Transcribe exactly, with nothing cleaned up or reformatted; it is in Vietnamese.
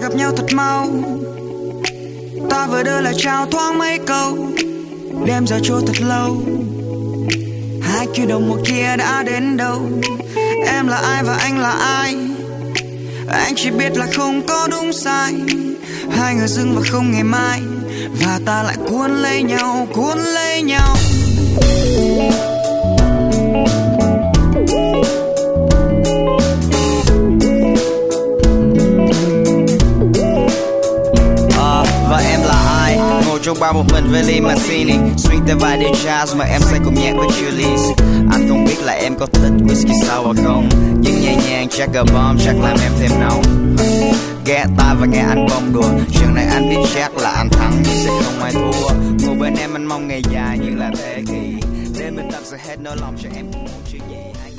gặp nhau thật mau. Ta vừa đưa lời chào thoáng mấy câu, đêm giờ trôi thật lâu. Hai kia đồng một kia đã đến đâu? Em là ai và anh là ai? Anh chỉ biết là không có đúng sai. Hai người dưng và không ngày mai, và ta lại cuốn lấy nhau, cuốn lấy nhau. À, và em là ai? Ngồi trong bar một mình với ly martini, swing theo vài đêm jazz mà em say cùng nhạc với Julius. Anh không biết là em có thích whisky sour không, nhưng nhẹ nhàng Jagger bomb chắc làm em thêm nóng. Ghé tai và nghe anh bông đùa, chuyện này anh biết chắc là anh thắng nhưng sẽ không ai thua. Ngồi bên em anh mong ngày dài như là thế kỷ, đêm bên tâm sẽ hết nỗi lòng cho em cũng muốn chuyện gì hay.